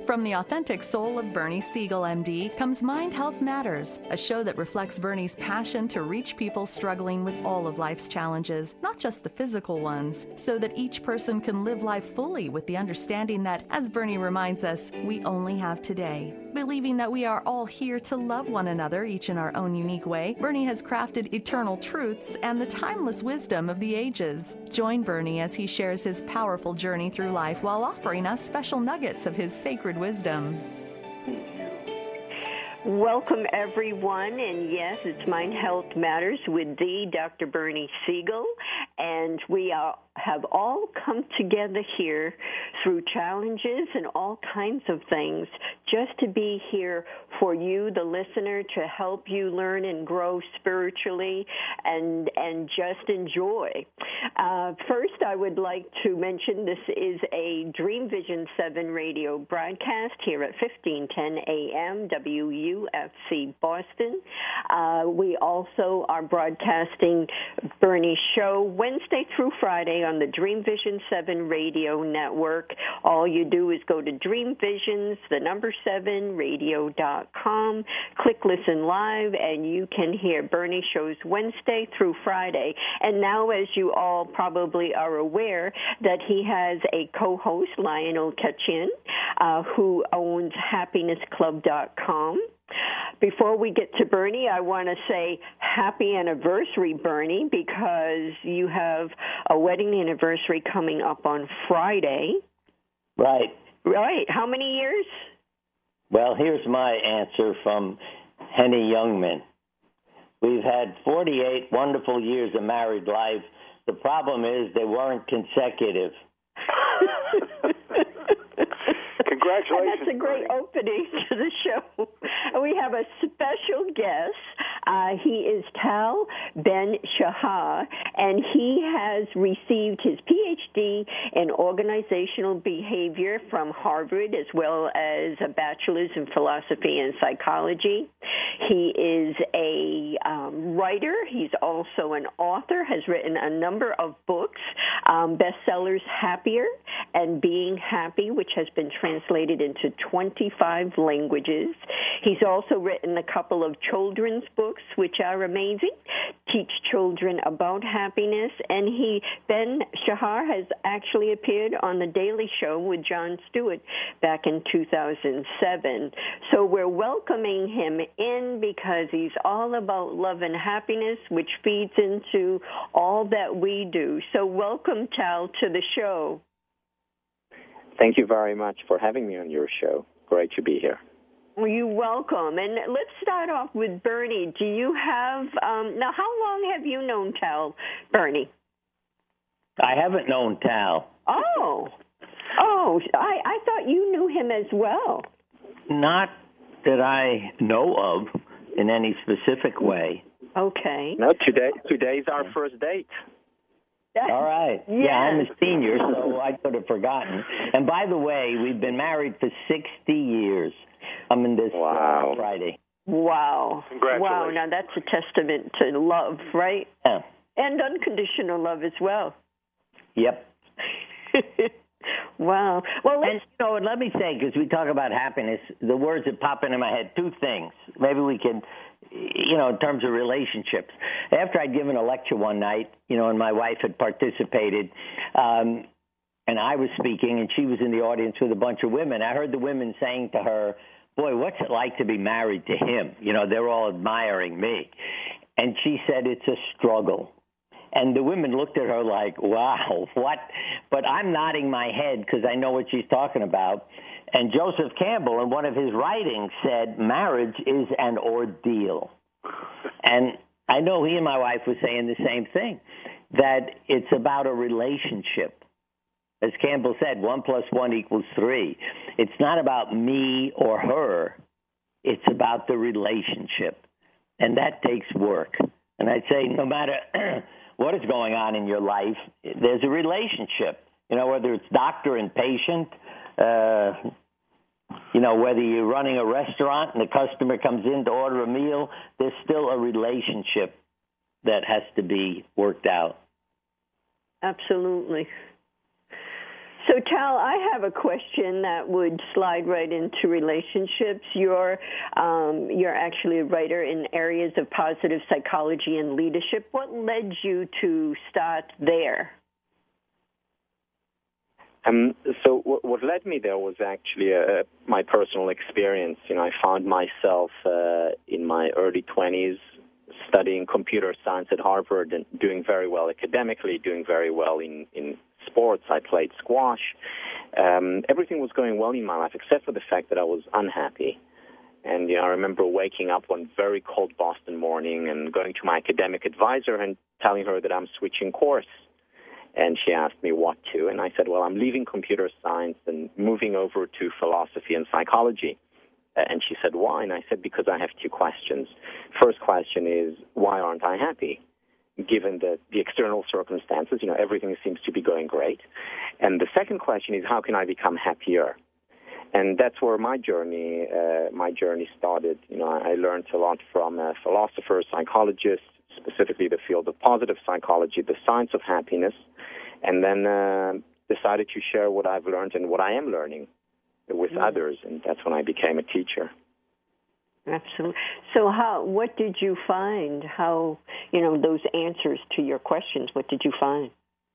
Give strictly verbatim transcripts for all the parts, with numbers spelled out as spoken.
From the authentic soul of Bernie Siegel, M D, comes Mind Health Matters, a show that reflects Bernie's passion to reach people struggling with all of life's challenges, not just the physical ones, so that each person can live life fully with the understanding that, as Bernie reminds us, we only have today. Believing that we are all here to love one another, each in our own unique way, Bernie has crafted eternal truths and the timeless wisdom of the ages. Join Bernie as he shares his powerful journey through life while offering us special nuggets of his sacred wisdom. Welcome, everyone, and yes, it's Mind Health Matters with the Doctor Bernie Siegel, and we are, have all come together here through challenges and all kinds of things just to be here for you, the listener, to help you learn and grow spiritually and and just enjoy. Uh, first, I would like to mention this is a Dream Vision seven radio broadcast here at fifteen ten A M W U F C Boston. Uh, we also are broadcasting Bernie's show Wednesday through Friday on the Dream Vision seven radio network. All you do is go to Dream Visions, the number seven, radio dot com, click Listen Live, and you can hear Bernie shows Wednesday through Friday. And now, as you all probably are aware, that he has a co-host, Lionel Kachin, uh, who owns happiness club dot com. Before we get to Bernie, I want to say happy anniversary, Bernie, because you have a wedding anniversary coming up on Friday. Right. Right. How many years? Well, here's my answer from Henny Youngman. We've had forty-eight wonderful years of married life. The problem is they weren't consecutive. Congratulations. And that's a great Bernie. opening to the show. We have a special guest. Uh, he is Tal Ben-Shahar, and he has received his P H D in organizational behavior from Harvard, as well as a bachelor's in philosophy and psychology. He is a um, writer. He's also an author, has written a number of books, um, bestsellers Happier and Being Happy, which has been translated into twenty-five languages. He's also written a couple of children's books, which are amazing, teach children about happiness. And he, Ben Shahar, has actually appeared on The Daily Show with Jon Stewart back in two thousand seven. So we're welcoming him in because he's all about love and happiness, which feeds into all that we do. So welcome, Tal, to the show. Thank you very much for having me on your show. Great to be here. Well, you're welcome. And let's start off with Bernie. Do you have, um, now how long have you known Tal, Bernie? I haven't known Tal. Oh, oh, I, I thought you knew him as well. Not that I know of in any specific way. Okay. No, today today's our first date. All right. Yes. Yeah, I'm a senior, so I could have forgotten. And by the way, we've been married for sixty years. I'm in this Wow. uh, Friday. Wow. Congratulations. Wow, now that's a testament to love, right? Yeah. And unconditional love as well. Yep. Wow. Well, let's... And, you know, and let me say, because we talk about happiness, the words that pop into my head, two things. Maybe we can, you know, in terms of relationships. After I'd given a lecture one night, you know, and my wife had participated, um, and I was speaking, and she was in the audience with a bunch of women, I heard the women saying to her, boy, what's it like to be married to him? You know, they're all admiring me. And she said, it's a struggle. And the women looked at her like, wow, what? But I'm nodding my head because I know what she's talking about. And Joseph Campbell, in one of his writings, said, marriage is an ordeal. And I know he and my wife were saying the same thing, that it's about a relationship. As Campbell said, one plus one equals three. It's not about me or her. It's about the relationship. And that takes work. And I'd say no matter what is going on in your life, there's a relationship. You know, whether it's doctor and patient, uh, you know, whether you're running a restaurant and the customer comes in to order a meal, there's still a relationship that has to be worked out. Absolutely. So So, Tal, I have a question that would slide right into relationships. You're um, you're actually a writer in areas of positive psychology and leadership. What led you to start there? Um, so what, what led me there was actually uh, my personal experience. You know, I found myself uh, in my early twenties studying computer science at Harvard and doing very well academically, doing very well in, in sports. I played squash. Um, everything was going well in my life except for the fact that I was unhappy. And you know, I remember waking up one very cold Boston morning and going to my academic advisor and telling her that I'm switching course. And she asked me what to, and I said, well, I'm leaving computer science and moving over to philosophy and psychology. And she said, why? And I said, because I have two questions. First question is, why aren't I happy? Given the, the external circumstances, you know, everything seems to be going great. And the second question is, how can I become happier? And that's where my journey, uh, my journey started. You know, I learned a lot from uh, philosophers, psychologists, specifically the field of positive psychology, the science of happiness, and then uh, decided to share what I've learned and what I am learning with mm. others, and that's when I became a teacher. Absolutely. So how, what did you find? How, you know, those answers to your questions, what did you find?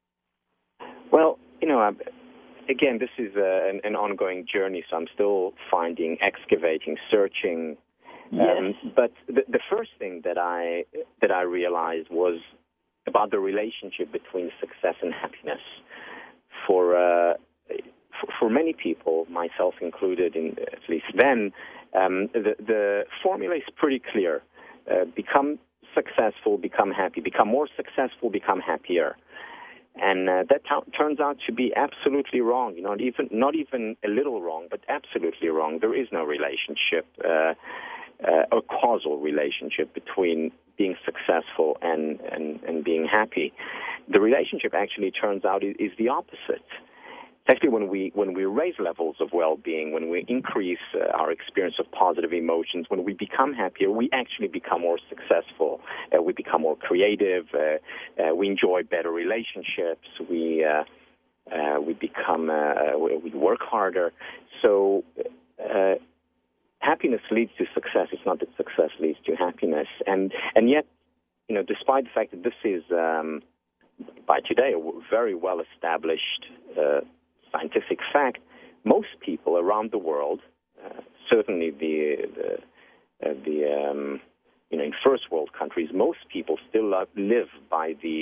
Well, you know, I, again, this is a, an, an ongoing journey, so I'm still finding, excavating, searching. Yes. Um, but the, the first thing that I that I realized was about the relationship between success and happiness. For uh, for, for many people, myself included, in, at least then, um, the the formula is pretty clear: uh, become successful, become happy; become more successful, become happier. And uh, that t- turns out to be absolutely wrong. You know, not even not even a little wrong, but absolutely wrong. There is no relationship. Uh, Uh, a causal relationship between being successful and, and, and being happy. The relationship actually turns out is, is the opposite. It's actually when we when we raise levels of well-being, when we increase uh, our experience of positive emotions, when we become happier, we actually become more successful. Uh, we become more creative. Uh, uh, we enjoy better relationships. We uh, uh, we become uh, we, we work harder. So. Uh, Happiness leads to success. It's not that success leads to happiness. And and yet, you know, despite the fact that this is, um, by today, a very well-established uh, scientific fact, most people around the world, uh, certainly the the, uh, the um, you know, in first world countries, most people still live by the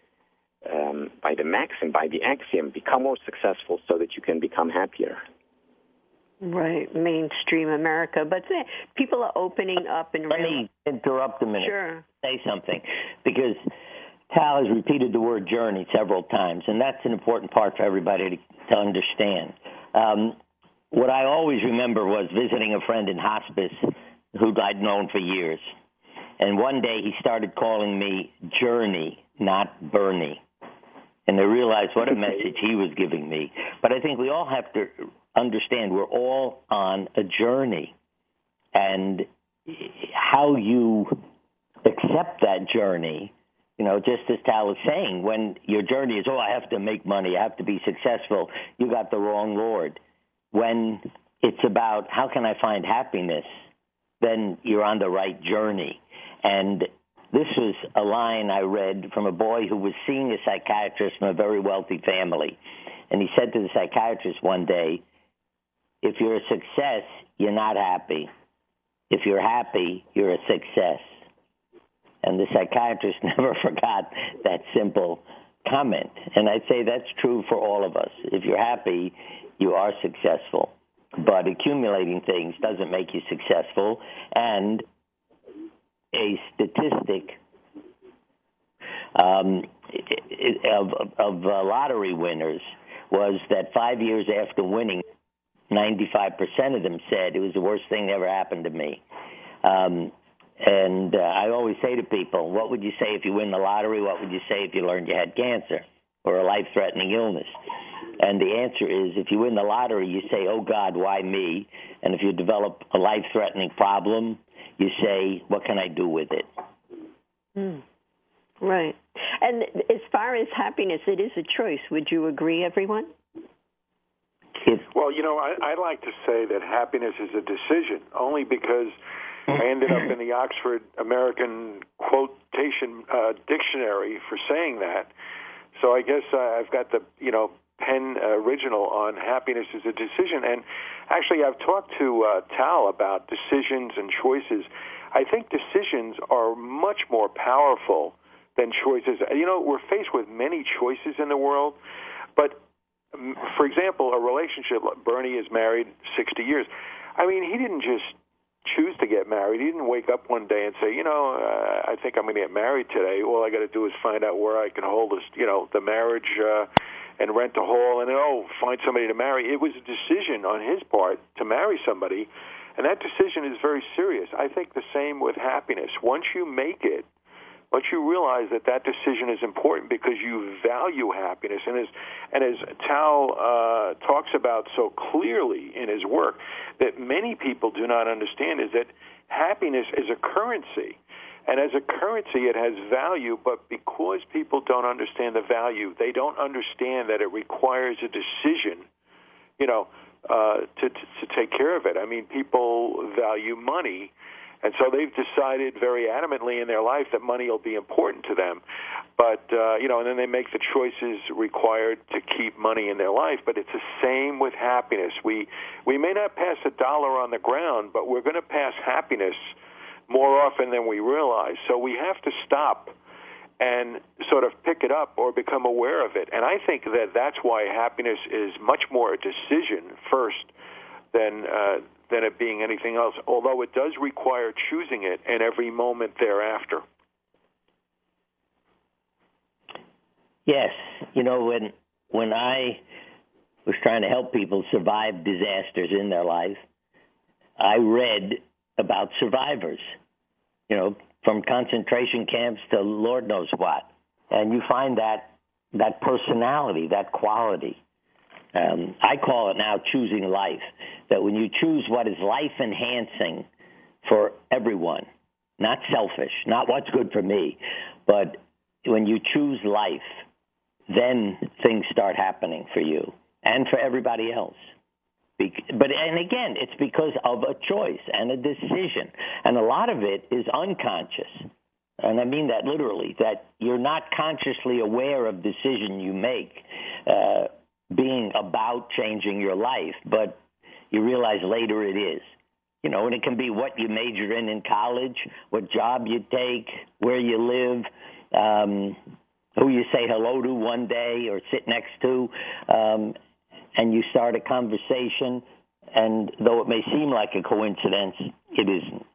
um, by the maxim, by the axiom: become more successful so that you can become happier. Right, mainstream America. But people are opening up and Let really... me interrupt a minute. Sure. Say something. Because Tal has repeated the word journey several times, and that's an important part for everybody to, to understand. Um, what I always remember was visiting a friend in hospice who I'd known for years. And one day he started calling me Journey, not Bernie. And I realized what a message he was giving me. But I think we all have to understand we're all on a journey. And how you accept that journey, you know, just as Tal was saying, when your journey is, oh, I have to make money, I have to be successful, you got the wrong Lord. When it's about how can I find happiness, then you're on the right journey. And this was a line I read from a boy who was seeing a psychiatrist from a very wealthy family. And he said to the psychiatrist one day, if you're a success, you're not happy. If you're happy, you're a success. And the psychiatrist never forgot that simple comment. And I'd say that's true for all of us. If you're happy, you are successful. But accumulating things doesn't make you successful. And a statistic um, of, of uh, lottery winners was that five years after winning, ninety-five percent of them said it was the worst thing that ever happened to me. Um, and uh, I always say to people, what would you say if you win the lottery? What would you say if you learned you had cancer or a life-threatening illness? And the answer is, if you win the lottery, you say, oh, God, why me? And if you develop a life-threatening problem, you say, what can I do with it? Mm. Right. And as far as happiness, it is a choice. Would you agree, everyone? If, well, you know, I, I like to say that happiness is a decision, only because I ended up in the Oxford American Quotation uh, Dictionary for saying that. So I guess uh, I've got the, you know, Penn original on happiness is a decision. And actually, I've talked to uh, Tal about decisions and choices. I think decisions are much more powerful than choices. You know, we're faced with many choices in the world, but for example, a relationship, Bernie is married sixty years. I mean, he didn't just choose to get married. He didn't wake up one day and say, you know, uh, I think I'm going to get married today. All I got to do is find out where I can hold this, you know, the marriage uh, and rent a hall and, oh, find somebody to marry. It was a decision on his part to marry somebody, and that decision is very serious. I think the same with happiness. Once you make it, once you realize that that decision is important because you value happiness, and as and as Tal uh, talks about so clearly in his work, that many people do not understand is that happiness is a currency, and as a currency it has value. But because people don't understand the value, they don't understand that it requires a decision, you know, uh, to, to to take care of it. I mean, people value money. And so they've decided very adamantly in their life that money will be important to them. But, uh, you know, and then they make the choices required to keep money in their life. But it's the same with happiness. We we may not pass a dollar on the ground, but we're going to pass happiness more often than we realize. So we have to stop and sort of pick it up or become aware of it. And I think that that's why happiness is much more a decision first than uh, than it being anything else, although it does require choosing it and every moment thereafter. Yes. You know, when when I was trying to help people survive disasters in their life, I read about survivors, you know, from concentration camps to Lord knows what. And you find that that personality, that quality. Um, I call it now choosing life, that when you choose what is life-enhancing for everyone, not selfish, not what's good for me, but when you choose life, then things start happening for you and for everybody else. But, and again, it's because of a choice and a decision. And a lot of it is unconscious. And I mean that literally, that you're not consciously aware of decision you make, uh, being about changing your life, but you realize later it is. You know, and it can be what you major in in college, what job you take, where you live, um, who you say hello to one day or sit next to, um, and you start a conversation, and though it may seem like a coincidence, it isn't.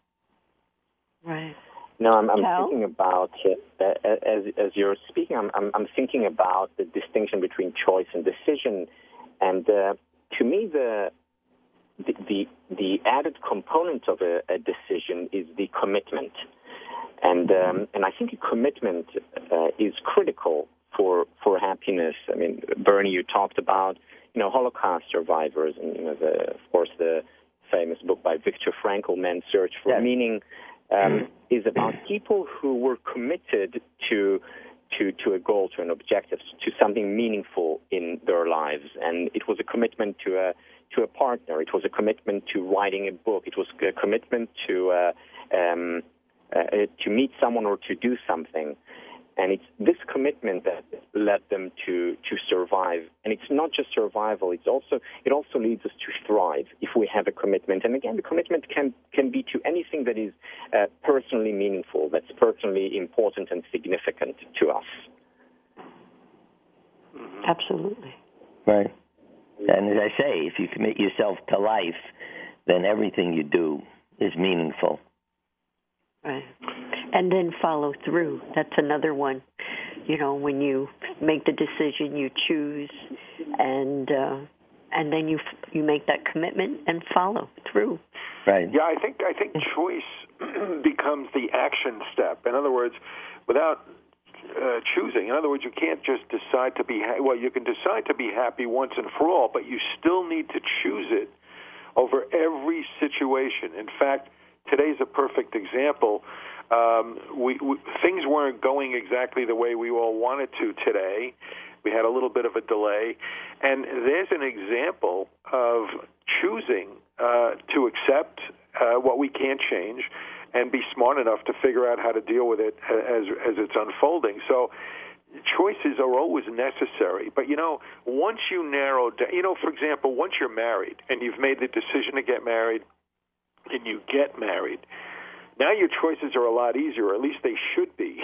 Right. No, I'm, I'm Cal? thinking about, uh, as as you're speaking, I'm, I'm I'm thinking about the distinction between choice and decision, and uh, to me, the, the the the added component of a, a decision is the commitment, and um, and I think a commitment uh, is critical for for happiness. I mean, Bernie, you talked about you know Holocaust survivors, and you know the of course the famous book by Viktor Frankl, Man's Search for Yeah. Meaning. Um, is about people who were committed to to to a goal, to an objective, to something meaningful in their lives, and it was a commitment to a to a partner. It was a commitment to writing a book. It was a commitment to uh, um, uh, to meet someone or to do something. And it's this commitment that led them to, to survive. And it's not just survival, it's also it also leads us to thrive if we have a commitment. And again, the commitment can, can be to anything that is uh, personally meaningful, that's personally important and significant to us. Absolutely. Right. And as I say, if you commit yourself to life, then everything you do is meaningful. Right. And then follow through. That's another one. You know, when you make the decision, you choose, and uh, and then you you make that commitment and follow through. Right. Yeah, I think I think choice becomes the action step. In other words, without uh, choosing, in other words, you can't just decide to be ha- well. You can decide to be happy once and for all, but you still need to choose it over every situation. In fact, today's a perfect example. Um, we, we, things weren't going exactly the way we all wanted to today. We had a little bit of a delay. And there's an example of choosing uh, to accept uh, what we can't change and be smart enough to figure out how to deal with it as as it's unfolding. So choices are always necessary. But, you know, once you narrow down, you know, for example, once you're married and you've made the decision to get married and you get married, now your choices are a lot easier, or at least they should be,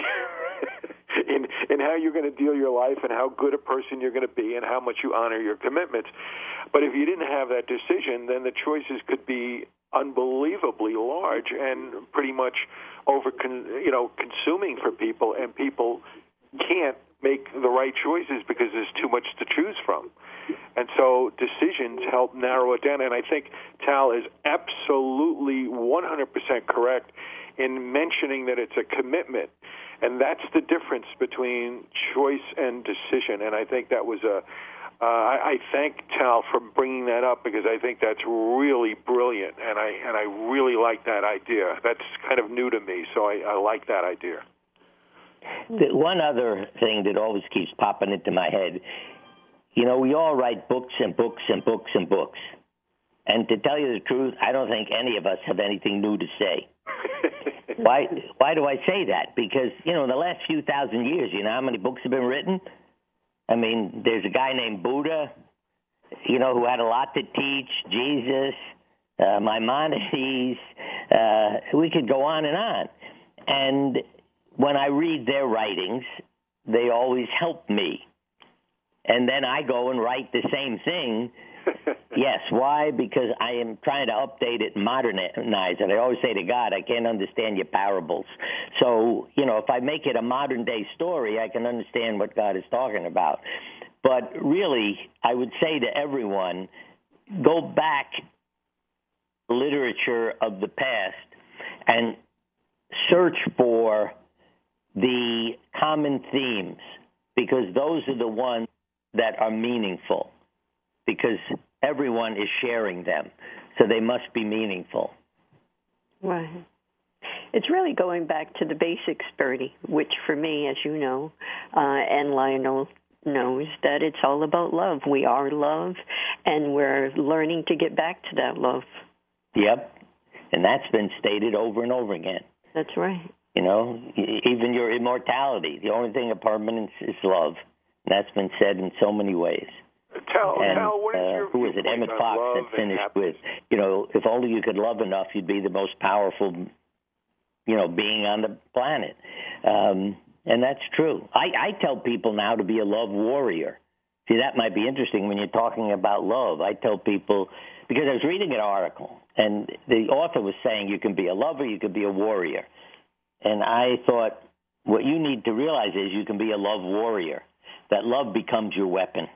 in in how you're going to deal your life and how good a person you're going to be and how much you honor your commitments. But if you didn't have that decision, then the choices could be unbelievably large and pretty much over, you know, consuming for people, and people can't make the right choices because there's too much to choose from. And so decisions help narrow it down. And I think Tal is absolutely one hundred percent correct in mentioning that it's a commitment. And that's the difference between choice and decision. And I think that was a, uh, I, I thank Tal for bringing that up, because I think that's really brilliant. And I, and I really like that idea. That's kind of new to me, so I, I like that idea. The one other thing that always keeps popping into my head, you know, we all write books and books and books and books. And to tell you the truth, I don't think any of us have anything new to say. Why Why do I say that? Because, you know, in the last few thousand years, you know how many books have been written? I mean, there's a guy named Buddha, you know, who had a lot to teach, Jesus, uh, Maimonides. Uh, we could go on and on. And when I read their writings, they always help me. And then I go and write the same thing. Yes, why? Because I am trying to update it, modernize it. I always say to God, I can't understand your parables. So, you know, if I make it a modern-day story, I can understand what God is talking about. But really, I would say to everyone, go back literature of the past and search for the common themes, because those are the ones that are meaningful, because everyone is sharing them, so they must be meaningful. Right. It's really going back to the basics, Bernie, which for me, as you know, uh, and Lionel knows, that it's all about love. We are love, and we're learning to get back to that love. Yep, and that's been stated over and over again. That's right. You know, even your immortality, the only thing of permanence is love. And that's been said in so many ways. Tell, and, tell, what is uh, your who was it? Emmett Fox that finished with, you know, if only you could love enough, you'd be the most powerful, you know, being on the planet. Um, and that's true. I, I tell people now to be a love warrior. See, that might be interesting when you're talking about love. I tell people, because I was reading an article, and the author was saying you can be a lover, you can be a warrior. And I thought, what you need to realize is you can be a love warrior, that love becomes your weapon,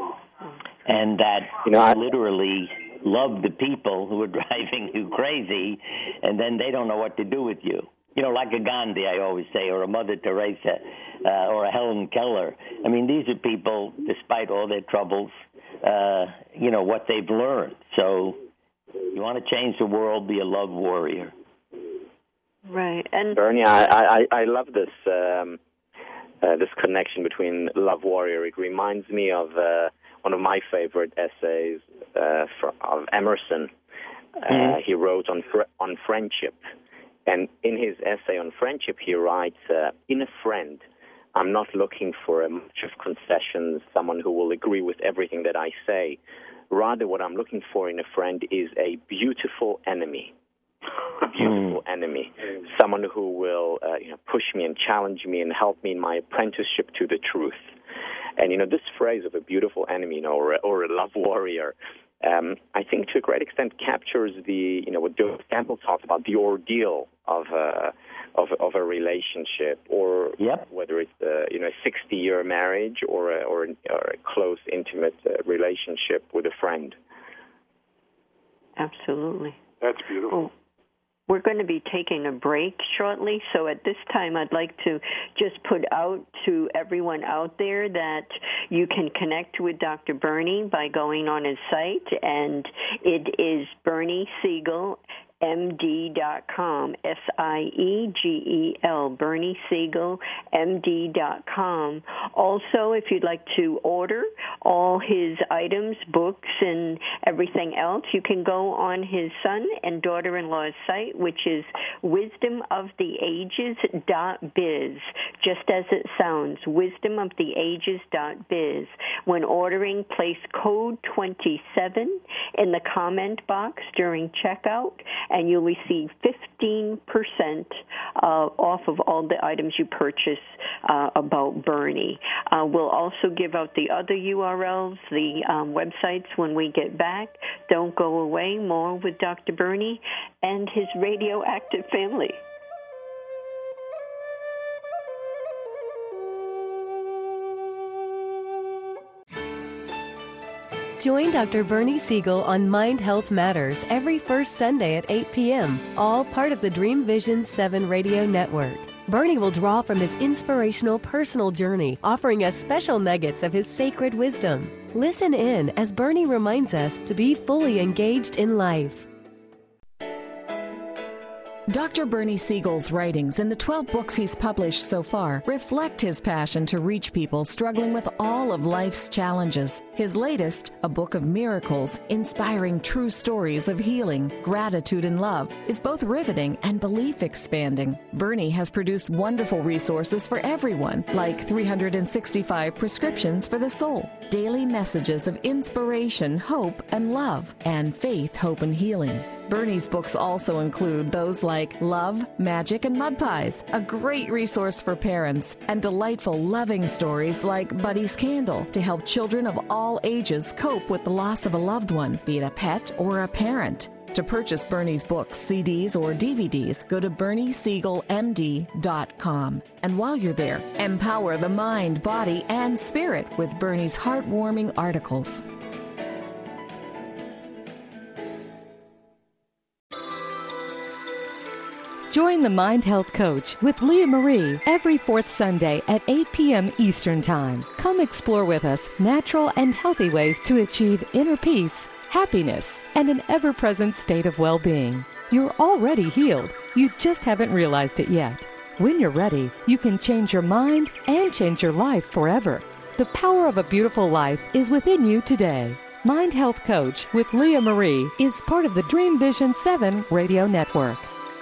and that you know, I literally love the people who are driving you crazy, and then they don't know what to do with you. You know, like a Gandhi, I always say, or a Mother Teresa, uh, or a Helen Keller. I mean, these are people, despite all their troubles, uh, you know, what they've learned. So you want to change the world, be a love warrior. Right. And Bernie, I, I, I love this um, uh, this connection between love warrior. It reminds me of uh, one of my favorite essays uh, for, of Emerson. Uh, mm-hmm. He wrote on fr- on friendship. And in his essay on friendship, he writes, uh, in a friend, I'm not looking for a much of concessions, someone who will agree with everything that I say. Rather, what I'm looking for in a friend is a beautiful enemy. A beautiful mm. enemy, someone who will uh, you know, push me and challenge me and help me in my apprenticeship to the truth. And, you know, this phrase of a beautiful enemy, you know, or, or a love warrior, um, I think to a great extent captures the, you know, what Joseph Campbell talks about, the ordeal of a, of, of a relationship, or yep. whether it's a, you know, a sixty-year marriage or a, or, or a close, intimate uh, relationship with a friend. Absolutely. That's beautiful. Oh. We're going to be taking a break shortly, so at this time I'd like to just put out to everyone out there that you can connect with Doctor Bernie by going on his site, and it is Bernie Siegel, M D dot com, S I E G E L, Bernie Siegel M D dot com. Also, if you'd like to order all his items, books, and everything else, you can go on his son and daughter-in-law's site, which is wisdom of the ages dot biz, just as it sounds, wisdom of the ages dot biz. When ordering, place code twenty-seven in the comment box during checkout, and you'll receive fifteen percent uh, off of all the items you purchase uh, about Bernie. Uh, we'll also give out the other U R Ls, the um, websites, when we get back. Don't go away. More with Doctor Bernie and his radioactive family. Join Doctor Bernie Siegel on Mind Health Matters every first Sunday at eight p.m., all part of the Dream Vision seven Radio Network. Bernie will draw from his inspirational personal journey, offering us special nuggets of his sacred wisdom. Listen in as Bernie reminds us to be fully engaged in life. Doctor Bernie Siegel's writings and the twelve books he's published so far reflect his passion to reach people struggling with all of life's challenges. His latest, A Book of Miracles, inspiring true stories of healing, gratitude, and love, is both riveting and belief-expanding. Bernie has produced wonderful resources for everyone, like three hundred sixty-five prescriptions for the soul, daily messages of inspiration, hope, and love, and faith, hope, and healing. Bernie's books also include those like Love, Magic, and Mud Pies, a great resource for parents, and delightful loving stories like Buddy's Candle to help children of all ages cope with the loss of a loved one, be it a pet or a parent. To purchase Bernie's books, C Ds, or D V Ds, go to Bernie Siegel M D dot com. And while you're there, empower the mind, body, and spirit with Bernie's heartwarming articles. Join the Mind Health Coach with Leah Marie every fourth Sunday at eight p.m. Eastern Time. Come explore with us natural and healthy ways to achieve inner peace, happiness, and an ever-present state of well-being. You're already healed. You just haven't realized it yet. When you're ready, you can change your mind and change your life forever. The power of a beautiful life is within you today. Mind Health Coach with Leah Marie is part of the Dream Vision seven Radio Network.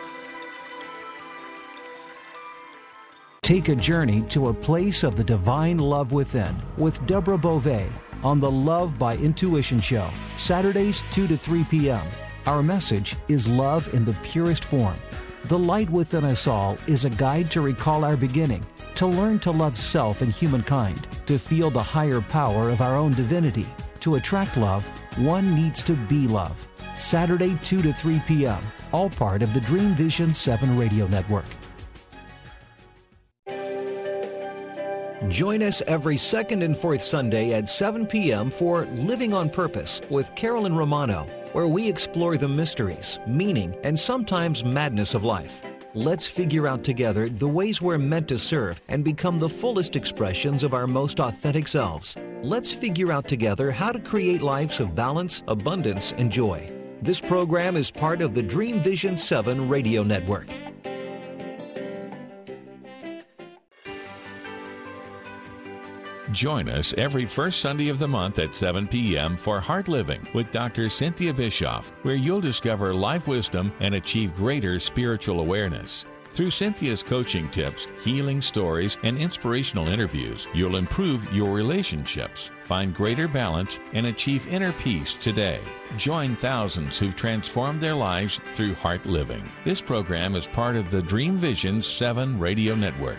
Take a journey to a place of the divine love within with Deborah Beauvais on the Love by Intuition Show, Saturdays two to three p.m. Our message is love in the purest form. The light within us all is a guide to recall our beginning, to learn to love self and humankind, to feel the higher power of our own divinity. To attract love, one needs to be love. Saturday two to three p.m., all part of the Dream Vision seven Radio Network. Join us every second and fourth Sunday at seven p.m. for Living on Purpose with Carolyn Romano, where we explore the mysteries, meaning, and sometimes madness of life. Let's figure out together the ways we're meant to serve and become the fullest expressions of our most authentic selves. Let's figure out together how to create lives of balance, abundance, and joy. This program is part of the Dream Vision seven Radio Network. Join us every first Sunday of the month at seven p.m. for Heart Living with Doctor Cynthia Bischoff, where you'll discover life wisdom and achieve greater spiritual awareness. Through Cynthia's coaching tips, healing stories, and inspirational interviews, you'll improve your relationships, find greater balance, and achieve inner peace today. Join thousands who've transformed their lives through Heart Living. This program is part of the Dream Vision seven Radio Network.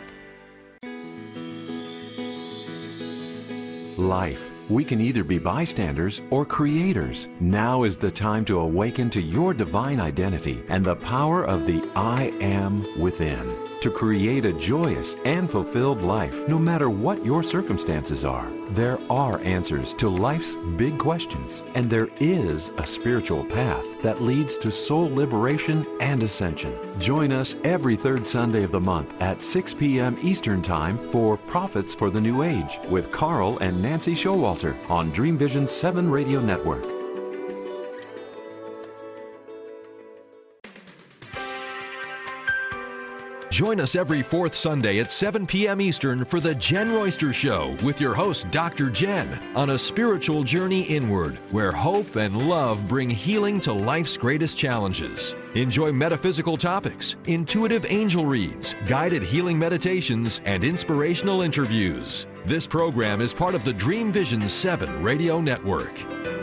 Life. We can either be bystanders or creators. Now is the time to awaken to your divine identity and the power of the I Am within, to create a joyous and fulfilled life, no matter what your circumstances are. There are answers to life's big questions, and there is a spiritual path that leads to soul liberation and ascension. Join us every third Sunday of the month at six p.m. Eastern Time for Prophets for the New Age with Carl and Nancy Showalter on Dream Vision seven Radio Network. Join us every fourth Sunday at seven p.m. Eastern for The Jen Royster Show with your host, Doctor Jen, on a spiritual journey inward where hope and love bring healing to life's greatest challenges. Enjoy metaphysical topics, intuitive angel reads, guided healing meditations, and inspirational interviews. This program is part of the Dream Vision seven radio network.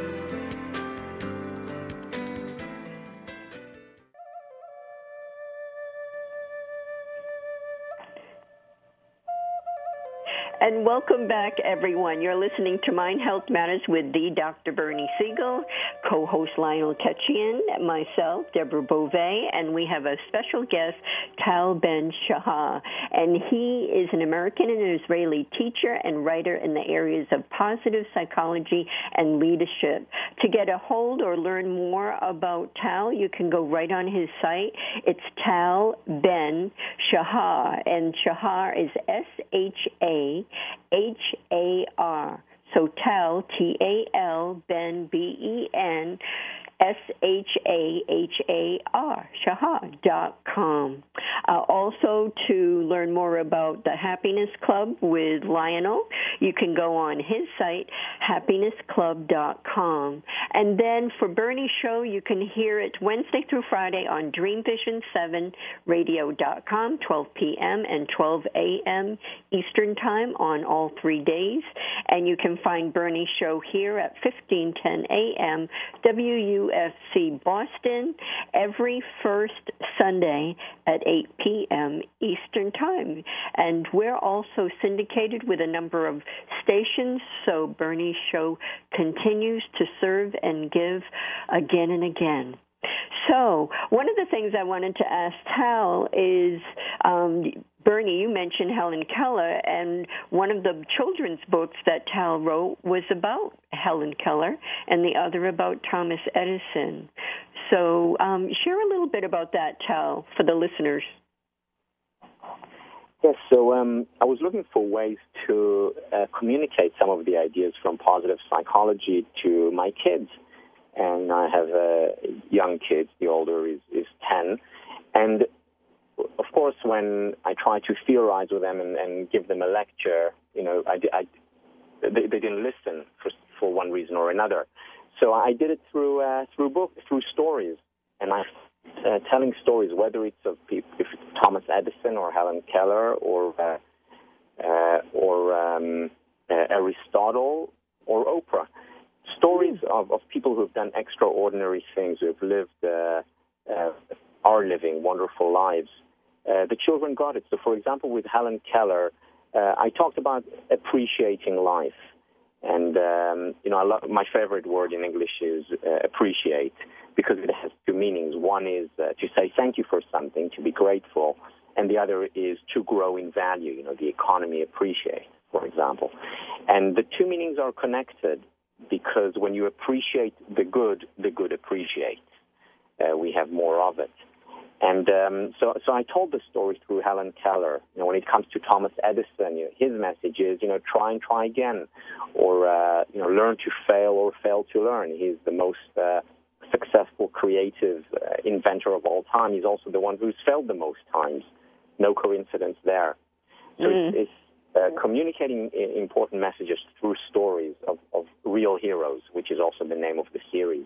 And welcome back, everyone. You're listening to Mind Health Matters with the Doctor Bernie Siegel, co-host Lionel Ketchian, myself, Deborah Beauvais, and we have a special guest, Tal Ben-Shahar. And he is an American and Israeli teacher and writer in the areas of positive psychology and leadership. To get a hold or learn more about Tal, you can go right on his site. It's Tal Ben-Shahar, and Shahar is S H A H A R. So Tal, T A L, Ben, B E N, S H A H A R, Shahar dot com. Uh, also, to learn more about the Happiness Club with Lionel, you can go on his site, happiness club dot com. And then for Bernie's show, you can hear it Wednesday through Friday on Dream Vision seven radio dot com, twelve p.m. and twelve a.m. Eastern Time on all three days. And you can find Bernie's show here at fifteen ten a.m. W U F C Boston every first Sunday at eight p.m. Eastern Time. And we're also syndicated with a number of stations, so Bernie's show continues to serve and give again and again. So one of the things I wanted to ask Tal is, um, Bernie, you mentioned Helen Keller, and one of the children's books that Tal wrote was about Helen Keller, and the other about Thomas Edison. So um, share a little bit about that, Tal, for the listeners. Yes, so um, I was looking for ways to uh, communicate some of the ideas from positive psychology to my kids. And I have uh, young kids. The older is, is ten. And, of course, when I try to theorize with them and, and give them a lecture, you know, I, I, they, they didn't listen for, for one reason or another. So I did it through uh, through book, through stories. And I uh, telling stories, whether it's of people, if it's Thomas Edison or Helen Keller or uh, uh, or um, uh, Aristotle or Oprah. Stories of, of people who have done extraordinary things, who have lived, uh, uh, are living wonderful lives. Uh, the children got it. So, for example, with Helen Keller, uh, I talked about appreciating life. And, um, you know, I love, my favorite word in English is uh, appreciate, because it has two meanings. One is uh, to say thank you for something, to be grateful, and the other is to grow in value, you know, the economy appreciate, for example. And the two meanings are connected, because when you appreciate the good, the good appreciates. Uh, we have more of it. And um, so so I told the story through Helen Keller. You know, when it comes to Thomas Edison, you know, his message is, you know, try and try again, or, uh, you know, learn to fail or fail to learn. He's the most uh, successful, creative uh, inventor of all time. He's also the one who's failed the most times. No coincidence there. So mm-hmm. it's, it's Uh, communicating important messages through stories of, of real heroes, which is also the name of the series.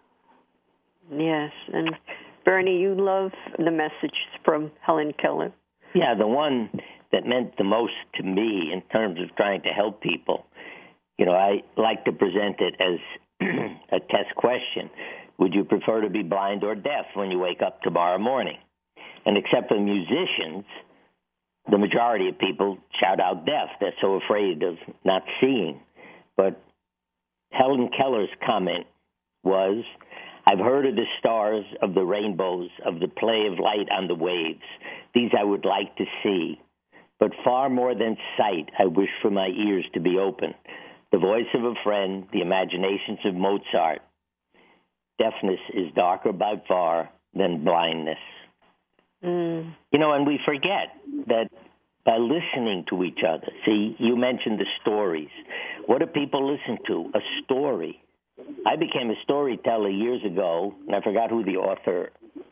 Yes, and Bernie, you love the message from Helen Keller. Yeah, the one that meant the most to me in terms of trying to help people, you know, I like to present it as a test question. Would you prefer to be blind or deaf when you wake up tomorrow morning? And except for musicians, the majority of people shout out deaf. They're so afraid of not seeing. But Helen Keller's comment was, I've heard of the stars, of the rainbows, of the play of light on the waves. These I would like to see. But far more than sight, I wish for my ears to be open. The voice of a friend, the imaginations of Mozart. Deafness is darker by far than blindness. Mm. You know, and we forget that by listening to each other. See, you mentioned the stories. What do people listen to? A story. I became a storyteller years ago, and I forgot who the author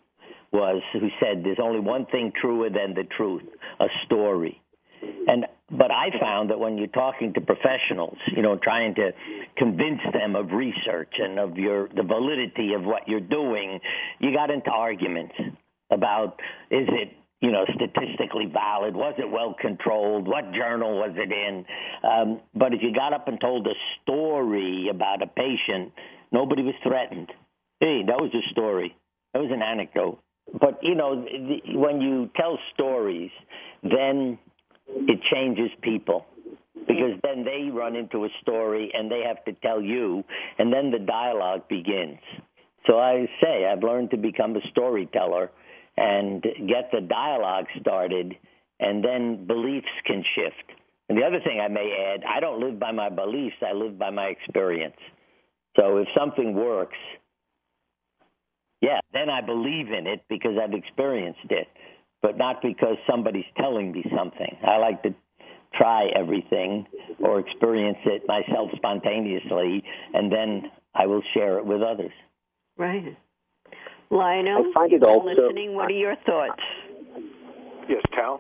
was, who said, there's only one thing truer than the truth, a story. And but I found that when you're talking to professionals, you know, trying to convince them of research and of your the validity of what you're doing, you got into arguments about, is it, you know, statistically valid? Was it well controlled? What journal was it in? Um, but if you got up and told a story about a patient, nobody was threatened. Hey, that was a story. That was an anecdote. But, you know, the, when you tell stories, then it changes people, because then they run into a story and they have to tell you, and then the dialogue begins. So I say I've learned to become a storyteller and get the dialogue started, and then beliefs can shift. And the other thing I may add, I don't live by my beliefs, I live by my experience. So if something works, yeah, then I believe in it because I've experienced it, but not because somebody's telling me something. I like to try everything or experience it myself spontaneously, and then I will share it with others. Right. Lionel, I find it also, listening. What are your thoughts? Yes, Tal?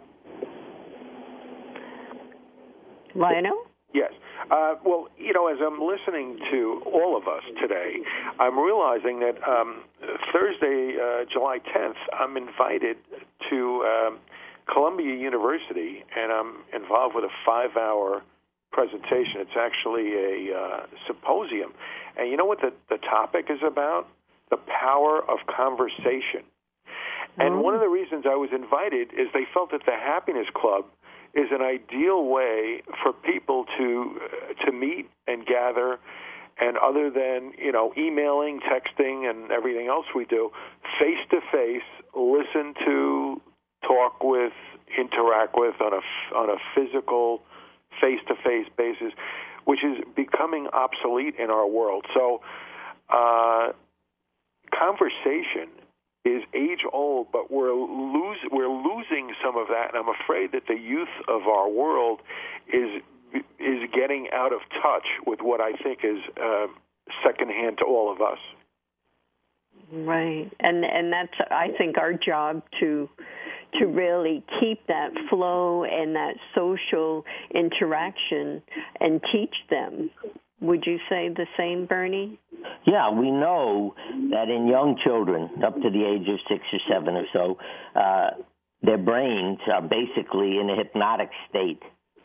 Lionel? Yes. Uh, well, you know, as I'm listening to all of us today, I'm realizing that um, Thursday, uh, July tenth, I'm invited to um, Columbia University, and I'm involved with a five-hour presentation. It's actually a uh, symposium. And you know what the, the topic is about? The power of conversation. And mm-hmm. one of the reasons I was invited is they felt that the Happiness Club is an ideal way for people to uh, to meet and gather, and other than, you know, emailing, texting, and everything else we do, face-to-face, listen to, talk with, interact with on a, on a physical, face-to-face basis, which is becoming obsolete in our world. So uh, conversation is age-old, but we're, lose, we're losing some of that, and I'm afraid that the youth of our world is is getting out of touch with what I think is uh, secondhand to all of us. Right, and and that's, I think, our job to to really keep that flow and that social interaction and teach them. Would you say the same, Bernie? Yeah, we know that in young children, up to the age of six or seven or so, uh, their brains are basically in a hypnotic state.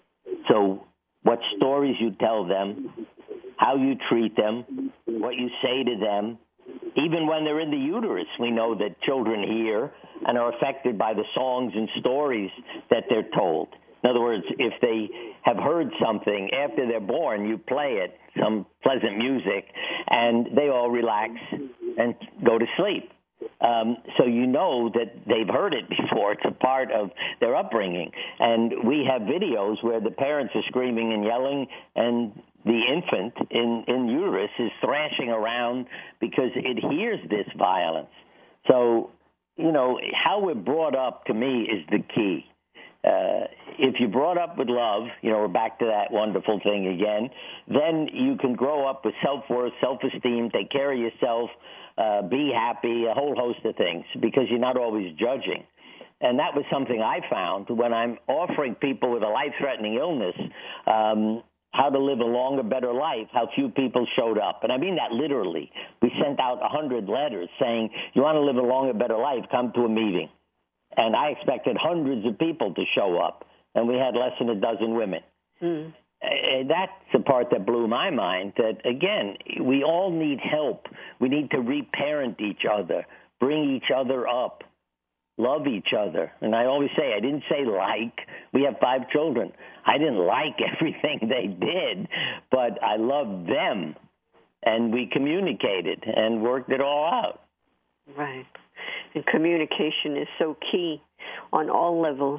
So what stories you tell them, how you treat them, what you say to them, even when they're in the uterus, we know that children hear and are affected by the songs and stories that they're told. In other words, if they have heard something after they're born, you play it, some pleasant music, and they all relax and go to sleep. Um, so you know that they've heard it before. It's a part of their upbringing. And we have videos where the parents are screaming and yelling, and the infant in, in uterus is thrashing around because it hears this violence. So, you know, how we're brought up, to me, is the key. Uh, if you're brought up with love, you know, we're back to that wonderful thing again, then you can grow up with self-worth, self-esteem, take care of yourself, uh, be happy, a whole host of things, because you're not always judging. And that was something I found when I'm offering people with a life-threatening illness um, how to live a longer, better life, how few people showed up. And I mean that literally. We sent out one hundred letters saying, you want to live a longer, better life, come to a meeting. And I expected hundreds of people to show up, and we had less than a dozen women. Mm. Uh, that's the part that blew my mind, that, again, we all need help. We need to reparent each other, bring each other up, love each other. And I always say, I didn't say like. We have five children. I didn't like everything they did, but I loved them, and we communicated and worked it all out. Right. And communication is so key on all levels.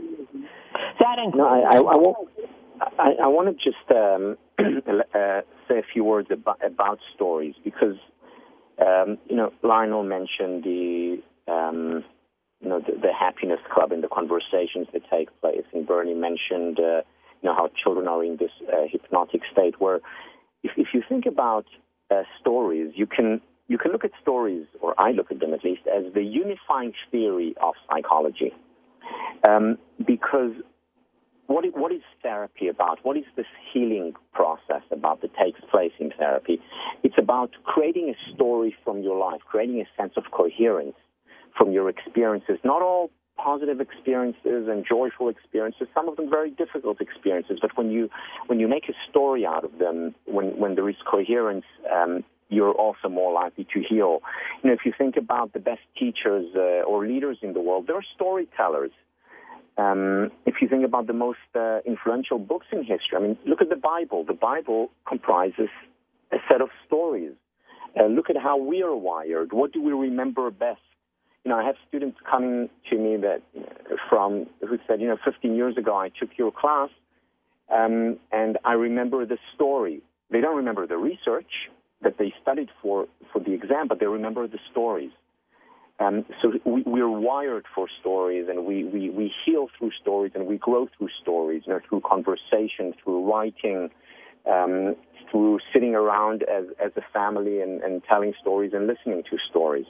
That includes. No, I, I, I, want, I, I want to just um, uh, say a few words about, about stories, because um, you know, Lionel mentioned the um, you know the, the Happiness Club and the conversations that take place, and Bernie mentioned uh, you know how children are in this uh, hypnotic state where, if, if you think about uh, stories, you can you can look at stories, or I look at them at least, as the unifying theory of psychology. Um, because what is, what is therapy about? What is this healing process about that takes place in therapy? It's about creating a story from your life, creating a sense of coherence from your experiences. Not all positive experiences and joyful experiences, some of them very difficult experiences, but when you when you make a story out of them, when, when there is coherence, um, you're also more likely to heal. You know, if you think about the best teachers uh, or leaders in the world, they're storytellers. Um, if you think about the most uh, influential books in history, I mean, look at the Bible. The Bible comprises a set of stories. Uh, look at how we are wired. What do we remember best? You know, I have students coming to me that from who said, you know, fifteen years ago I took your class, um, and I remember the story. They don't remember the research that they studied for, for the exam, but they remember the stories. Um, so we, we're wired for stories, and we, we, we heal through stories, and we grow through stories, you know, through conversation, through writing, um, through sitting around as, as a family and, and telling stories and listening to stories.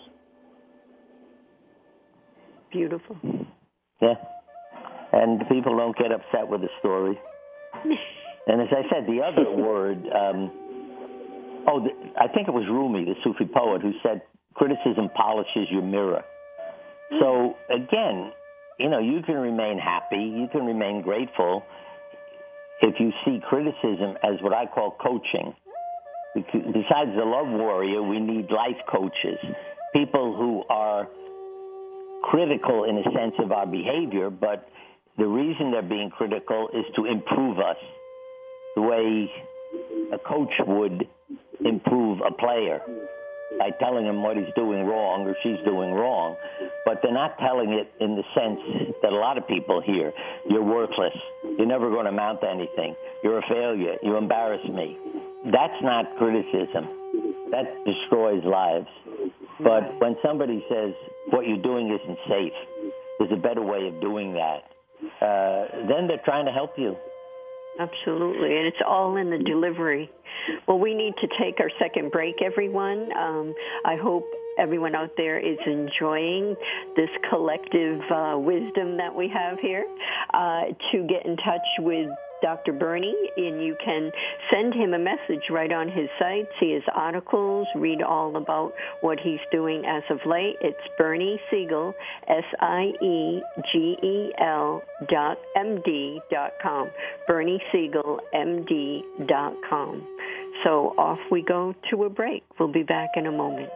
Beautiful. Yeah. And people don't get upset with the story. And as I said, the other word, um, oh, the, I think it was Rumi, the Sufi poet, who said, criticism polishes your mirror. So, again, you know, you can remain happy, you can remain grateful if you see criticism as what I call coaching. Besides the love warrior, we need life coaches, people who are critical in a sense of our behavior, but the reason they're being critical is to improve us the way a coach would improve a player by telling him what he's doing wrong or she's doing wrong. But they're not telling it in the sense that a lot of people hear. You're worthless. You're never going to amount to anything. You're a failure. You embarrass me. That's not criticism. That destroys lives. But when somebody says, what you're doing isn't safe, there's a better way of doing that, uh, then they're trying to help you. Absolutely, and it's all in the delivery. Well, we need to take our second break, everyone. Um, I hope everyone out there is enjoying this collective uh, wisdom that we have here. Uh, to get in touch with Doctor Bernie, and you can send him a message right on his site, see his articles, read all about what he's doing as of late. It's Bernie Siegel, S I E G E L dot M D dot com, Bernie Siegel, M D dot com. So off we go to a break. We'll be back in a moment.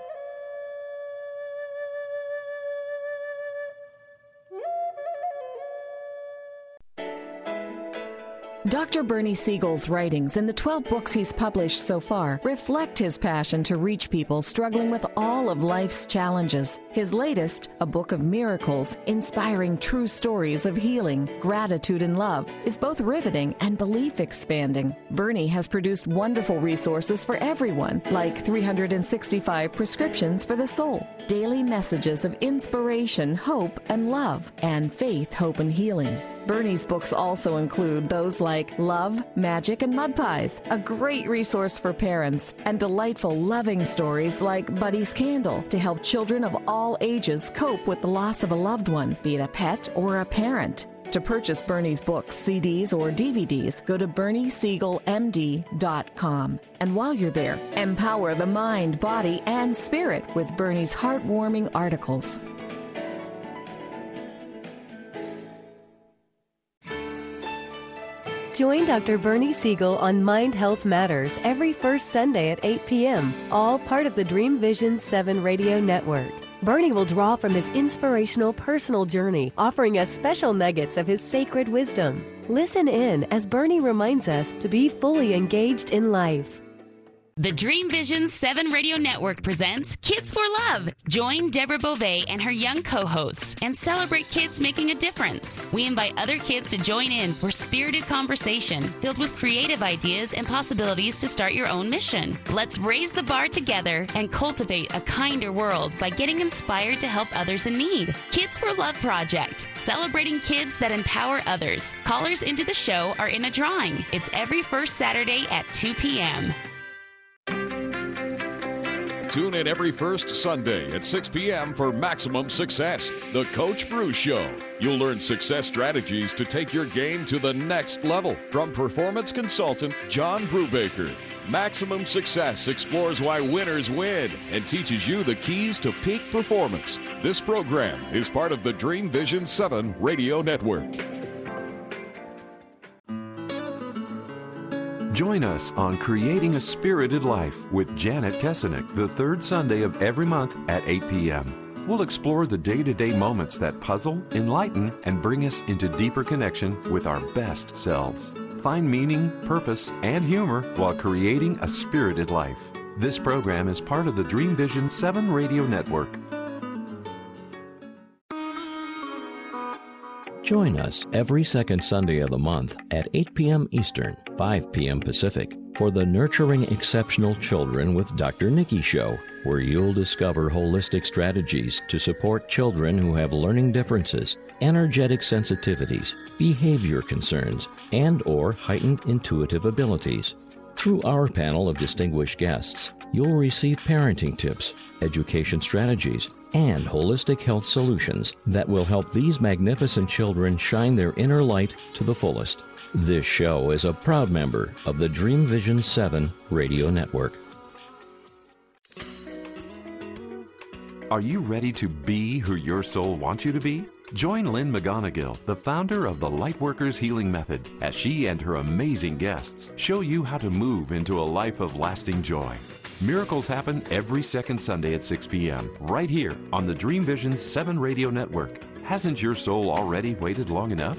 Doctor Bernie Siegel's writings and the twelve books he's published so far reflect his passion to reach people struggling with all of life's challenges. His latest, A Book of Miracles, inspiring true stories of healing, gratitude, and love, is both riveting and belief-expanding. Bernie has produced wonderful resources for everyone, like three hundred sixty-five prescriptions for the soul, daily messages of inspiration, hope, and love, and faith, hope, and healing. Bernie's books also include those like Love, Magic, and Mud Pies, a great resource for parents, and delightful loving stories like Buddy's Candle to help children of all ages cope with the loss of a loved one, be it a pet or a parent. To purchase Bernie's books, C Ds, or D V Ds, go to Bernie Siegel M D dot com. And while you're there, empower the mind, body, and spirit with Bernie's heartwarming articles. Join Doctor Bernie Siegel on Mind Health Matters every first Sunday at eight p.m., all part of the Dream Vision seven radio network. Bernie will draw from his inspirational personal journey, offering us special nuggets of his sacred wisdom. Listen in as Bernie reminds us to be fully engaged in life. The Dream Vision seven Radio Network presents Kids for Love. Join Deborah Beauvais and her young co-hosts and celebrate kids making a difference. We invite other kids to join in for spirited conversation filled with creative ideas and possibilities to start your own mission. Let's raise the bar together and cultivate a kinder world by getting inspired to help others in need. Kids for Love Project, celebrating kids that empower others. Callers into the show are in a drawing. It's every first Saturday at two p.m. Tune in every first Sunday at six p.m. for Maximum Success, The Coach Bruce Show. You'll learn success strategies to take your game to the next level from performance consultant John Brubaker. Maximum Success explores why winners win and teaches you the keys to peak performance. This program is part of the Dream Vision seven Radio Network. Join us on Creating a Spirited Life with Janet Kesenick the third Sunday of every month at eight p.m. We'll explore the day-to-day moments that puzzle, enlighten, and bring us into deeper connection with our best selves. Find meaning, purpose, and humor while creating a spirited life. This program is part of the Dream Vision seven Radio Network. Join us every second Sunday of the month at eight p.m. Eastern, five p.m. Pacific for the Nurturing Exceptional Children with Doctor Nikki Show, where you'll discover holistic strategies to support children who have learning differences, energetic sensitivities, behavior concerns, and or heightened intuitive abilities. Through our panel of distinguished guests, you'll receive parenting tips, education strategies, and holistic health solutions that will help these magnificent children shine their inner light to the fullest. This show is a proud member of the Dream Vision seven Radio Network. Are you ready to be who your soul wants you to be? Join Lynn McGonigal, the founder of the Lightworkers Healing Method, as she and her amazing guests show you how to move into a life of lasting joy. Miracles happen every second Sunday at six p.m. right here on the Dream Vision seven Radio Network. Hasn't your soul already waited long enough?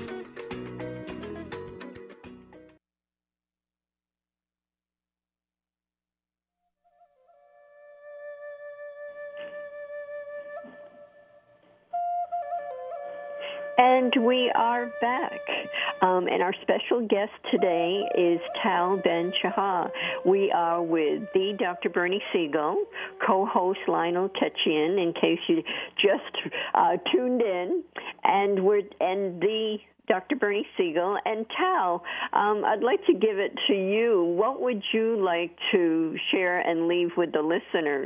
And we are back. Um, and our special guest today is Tal Ben-Shahar. We are with the Doctor Bernie Siegel, co-host Lionel Techian, in case you just uh, tuned in. And we're and the Doctor Bernie Siegel. And Tal, um, I'd like to give it to you. What would you like to share and leave with the listeners?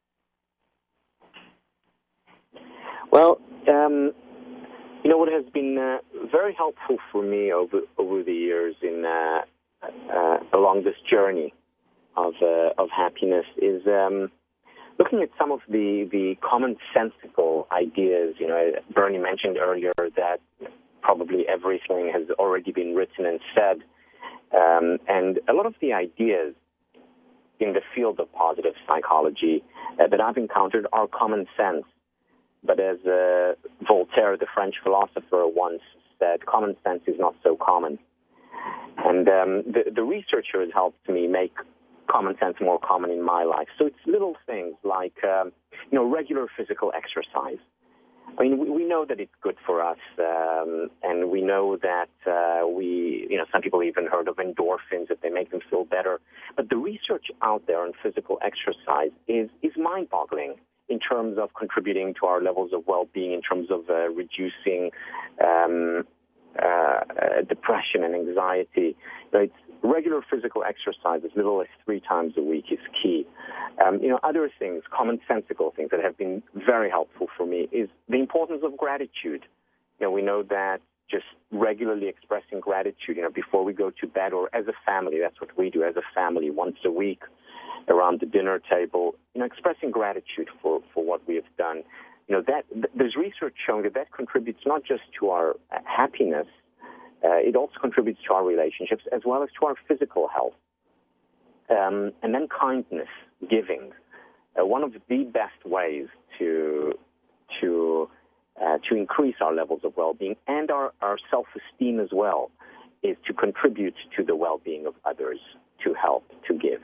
Well, um, you know, what has been uh, very helpful for me over over the years in uh, uh, along this journey of uh, of happiness is um, looking at some of the, the commonsensical ideas. You know, Bernie mentioned earlier that probably everything has already been written and said, um, and a lot of the ideas in the field of positive psychology uh, that I've encountered are common sense. But as uh, Voltaire, the French philosopher, once said, common sense is not so common. And um, the, the researcher has helped me make common sense more common in my life. So it's little things like, um, you know, regular physical exercise. I mean, we, we know that it's good for us, um, and we know that uh, we, you know, some people even heard of endorphins, that they make them feel better. But the research out there on physical exercise is, is mind-boggling in terms of contributing to our levels of well-being, in terms of uh, reducing um, uh, uh, depression and anxiety. You know, it's regular physical exercise, as little as three times a week, is key. Um, you know, other things, commonsensical things that have been very helpful for me is the importance of gratitude. You know, we know that just regularly expressing gratitude, you know, before we go to bed or as a family, that's what we do as a family once a week around the dinner table, you know, expressing gratitude for, for what we have done. You know, that th- there's research showing that that contributes not just to our uh, happiness, uh, it also contributes to our relationships as well as to our physical health. Um, and then kindness, giving. Uh, one of the best ways to to uh, to increase our levels of well-being and our, our self-esteem as well is to contribute to the well-being of others, to help, to give.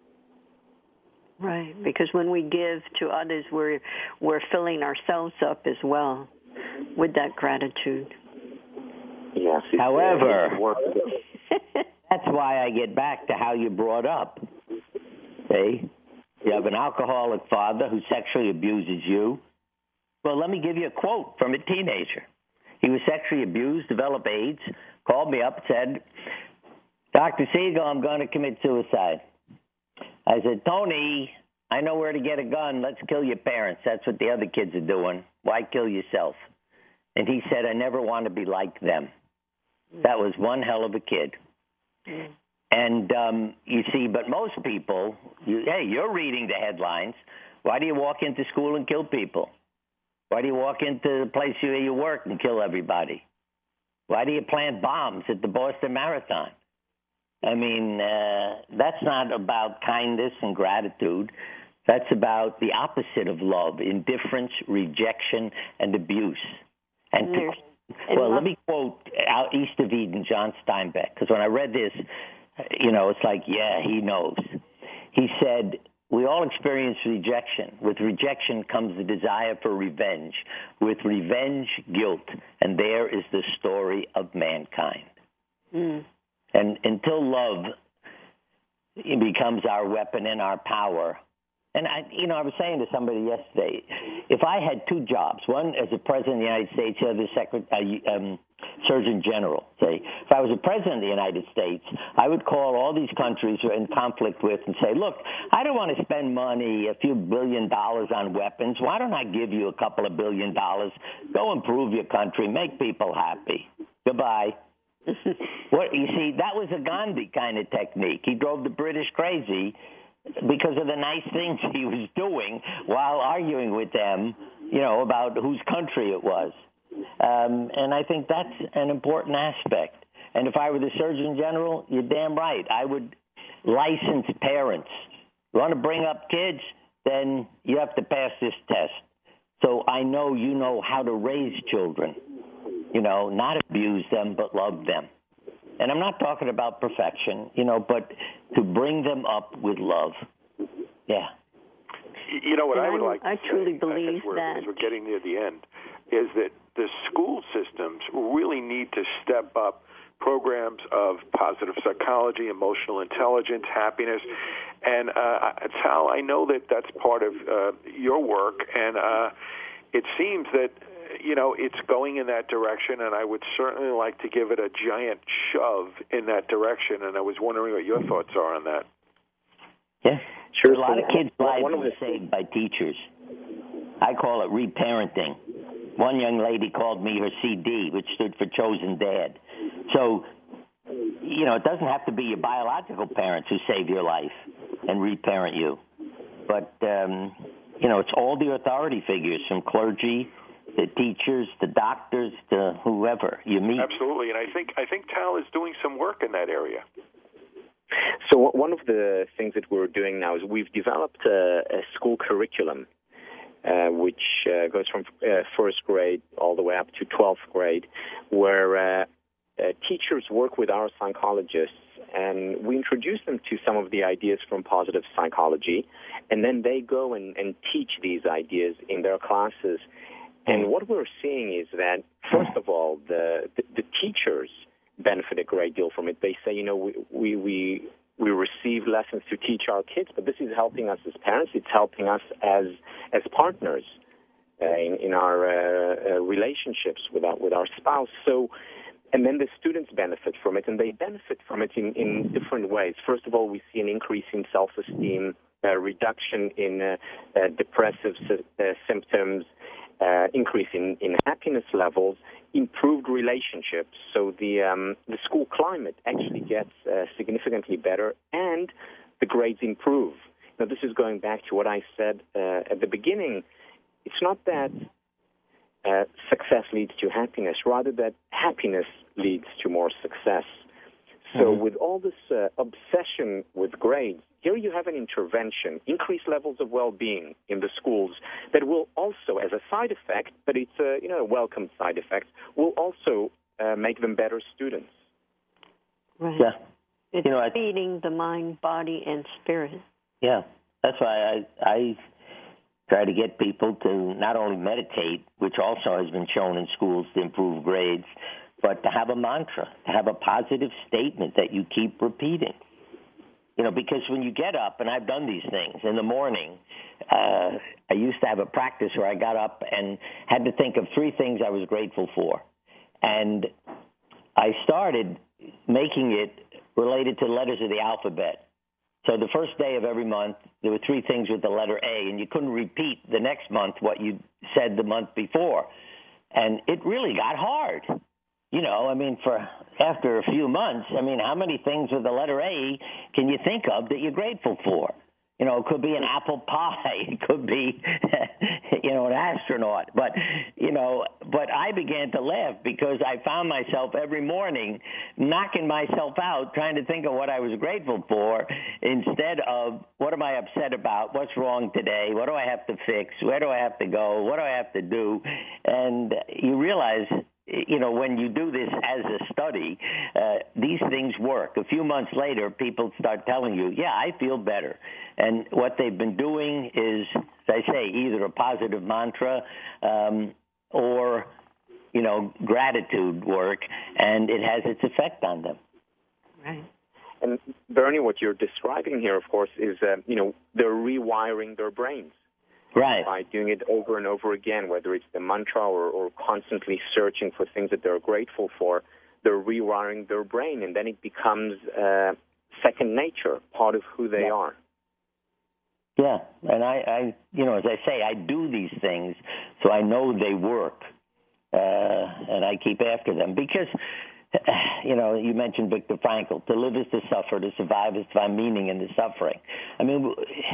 Right, because when we give to others, we're we're filling ourselves up as well with that gratitude. Yes. However, that's why I get back to how you brought up. See, you have an alcoholic father who sexually abuses you. Well, let me give you a quote from a teenager. He was sexually abused, developed AIDS, called me up, said, "Doctor Siegel, I'm going to commit suicide." I said, "Tony, I I know where to get a gun. Let's kill your parents. That's what the other kids are doing. Why kill yourself? And he said, I never want to be like them. That was one hell of a kid. Mm. And um, you see, but most people, you, hey, you're reading the headlines. Why do you walk into school and kill people? Why do you walk into the place where you work and kill everybody? Why do you plant bombs at the Boston Marathon? I mean, uh, that's not about kindness and gratitude. That's about the opposite of love, indifference, rejection, and abuse. And to, well, let me quote out East of Eden, John Steinbeck, because when I read this, you know, it's like, yeah, he knows. He said, we all experience rejection. With rejection comes the desire for revenge. With revenge, guilt. And there is the story of mankind. Mm. And until love becomes our weapon and our power, and I, you know, I was saying to somebody yesterday, if I had two jobs, one as a president of the United States, the other secretary, uh, um, Surgeon General, say, if I was a president of the United States, I would call all these countries we're in conflict with and say, look, I don't want to spend money, a few billion dollars on weapons. Why don't I give you a couple of billion dollars? Go improve your country, make people happy. Goodbye. What you see, that was a Gandhi kind of technique. He drove the British crazy because of the nice things he was doing while arguing with them, you know, about whose country it was. Um, and I think that's an important aspect. And if I were the Surgeon General, you're damn right. I would license parents. You want to bring up kids, then you have to pass this test. So I know you know how to raise children. You know, not abuse them, but love them. And I'm not talking about perfection, you know, but to bring them up with love. Yeah. You know what and I would I, like to I say, truly believe as we're, that. as we're getting near the end, is that the school systems really need to step up programs of positive psychology, emotional intelligence, happiness. And, uh, Tal, I know that that's part of uh, your work, and uh, it seems that you know, it's going in that direction, and I would certainly like to give it a giant shove in that direction, and I was wondering what your thoughts are on that. Yeah, sure. A lot of kids' lives were saved by teachers. I call it reparenting. One young lady called me her C D, which stood for Chosen Dad. So, you know, it doesn't have to be your biological parents who save your life and reparent you. But, um, you know, it's all the authority figures from clergy, the teachers, the doctors, to whoever you meet. Absolutely, and I think I think Tal is doing some work in that area. So one of the things that we're doing now is we've developed a, a school curriculum, uh, which uh, goes from uh, first grade all the way up to twelfth grade, where uh, uh, teachers work with our psychologists, and we introduce them to some of the ideas from positive psychology, and then they go and, and teach these ideas in their classes. And what we're seeing is that, first of all, the, the, the teachers benefit a great deal from it. They say, you know, we, we, we, we receive lessons to teach our kids, but this is helping us as parents. It's helping us as as partners uh, in, in our uh, uh, relationships with our, with our spouse. So, and then the students benefit from it, and they benefit from it in, in different ways. First of all, we see an increase in self-esteem, a reduction in uh, uh, depressive uh, symptoms, Uh, increase in, in happiness levels, improved relationships. So the um, the school climate actually gets uh, significantly better, and the grades improve. Now, this is going back to what I said uh, at the beginning. It's not that uh, success leads to happiness, rather that happiness leads to more success. So mm-hmm. with all this uh, obsession with grades, here you have an intervention, increased levels of well-being in the schools that will also, as a side effect, but it's a, you know, a welcome side effect, will also uh, make them better students. Right. Yeah. It's you know, I, feeding the mind, body, and spirit. Yeah. That's why I, I try to get people to not only meditate, which also has been shown in schools to improve grades, but to have a mantra, to have a positive statement that you keep repeating. You know, because when you get up, and I've done these things, in the morning, uh, I used to have a practice where I got up and had to think of three things I was grateful for. And I started making it related to letters of the alphabet. So the first day of every month, there were three things with the letter A, and you couldn't repeat the next month what you said the month before. And it really got hard. You know, I mean, for after a few months, I mean, how many things with the letter A can you think of that you're grateful for? You know, it could be an apple pie. It could be, you know, an astronaut. But, you know, but I began to laugh because I found myself every morning knocking myself out trying to think of what I was grateful for instead of what am I upset about, what's wrong today, what do I have to fix, where do I have to go, what do I have to do? And you realize, you know, when you do this as a study, uh, these things work. A few months later, people start telling you, yeah, I feel better. And what they've been doing is, as I say, either a positive mantra um, or, you know, gratitude work, and it has its effect on them. Right. And, Bernie, what you're describing here, of course, is, uh, you know, they're rewiring their brains. Right. By doing it over and over again, whether it's the mantra or, or constantly searching for things that they're grateful for, they're rewiring their brain, and then it becomes uh, second nature, part of who they yeah. are. Yeah, and I, I, you know, as I say, I do these things so I know they work, uh, and I keep after them because, you know, you mentioned Viktor Frankl. To live is to suffer, to survive is to find meaning in the suffering. I mean,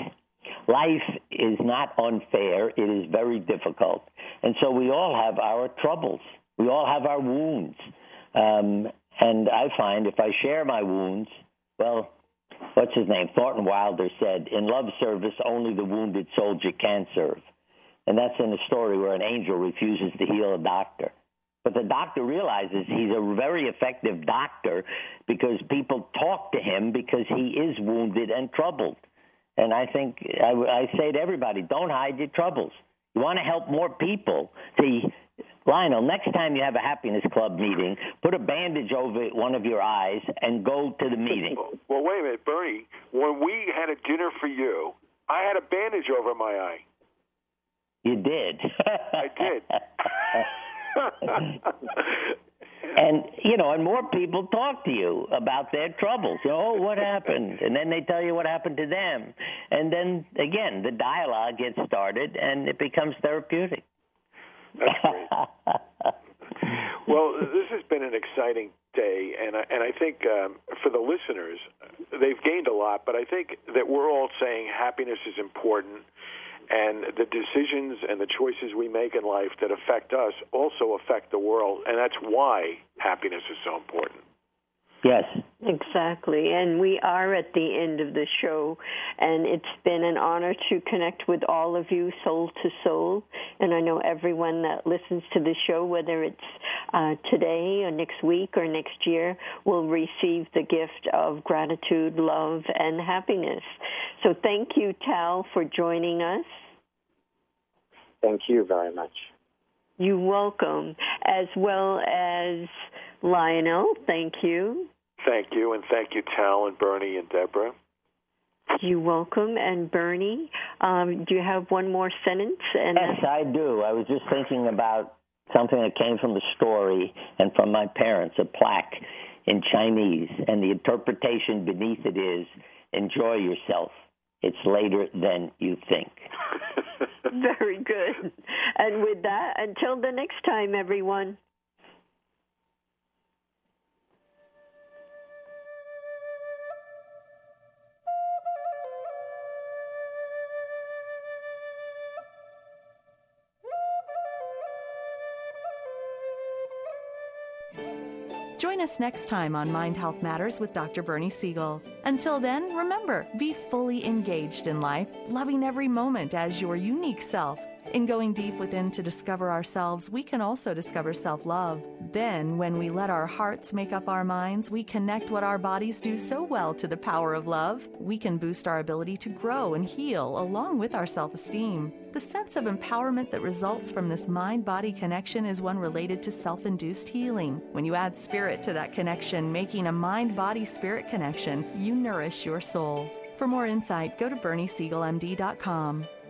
life is not unfair. It is very difficult. And so we all have our troubles. We all have our wounds. Um, and I find if I share my wounds, well, what's his name? Thornton Wilder said, in love service, only the wounded soldier can serve. And that's in a story where an angel refuses to heal a doctor. But the doctor realizes he's a very effective doctor because people talk to him because he is wounded and troubled. And I think I, I say to everybody, don't hide your troubles. You want to help more people. See, Lionel, next time you have a Happiness Club meeting, put a bandage over one of your eyes and go to the meeting. Well, wait a minute, Bernie. When we had a dinner for you, I had a bandage over my eye. You did? I did. And, you know, and more people talk to you about their troubles. You know, oh, what happened? And then they tell you what happened to them. And then, again, the dialogue gets started, and it becomes therapeutic. That's great. Well, this has been an exciting day, and I, and I think um, for the listeners, they've gained a lot, but I think that we're all saying happiness is important, and the decisions and the choices we make in life that affect us also affect the world, and that's why happiness is so important. Yes. Exactly. And we are at the end of the show, and it's been an honor to connect with all of you soul to soul. And I know everyone that listens to the show, whether it's uh, today or next week or next year, will receive the gift of gratitude, love, and happiness. So thank you, Tal, for joining us. Thank you very much. You're welcome. As well as Lionel, thank you. Thank you, and thank you, Tal and Bernie and Deborah. You're welcome. And Bernie, um, do you have one more sentence? And yes, I do. I was just thinking about something that came from the story and from my parents, a plaque in Chinese, and the interpretation beneath it is, enjoy yourself. It's later than you think. Very good. And with that, until the next time, everyone. Join us next time on Mind Health Matters with Doctor Bernie Siegel. Until then, remember, be fully engaged in life, loving every moment as your unique self. In going deep within to discover ourselves, we can also discover self-love. Then, when we let our hearts make up our minds, we connect what our bodies do so well to the power of love. We can boost our ability to grow and heal along with our self-esteem. The sense of empowerment that results from this mind-body connection is one related to self-induced healing. When you add spirit to that connection, making a mind-body-spirit connection, you nourish your soul. For more insight, go to Bernie Siegel M D dot com.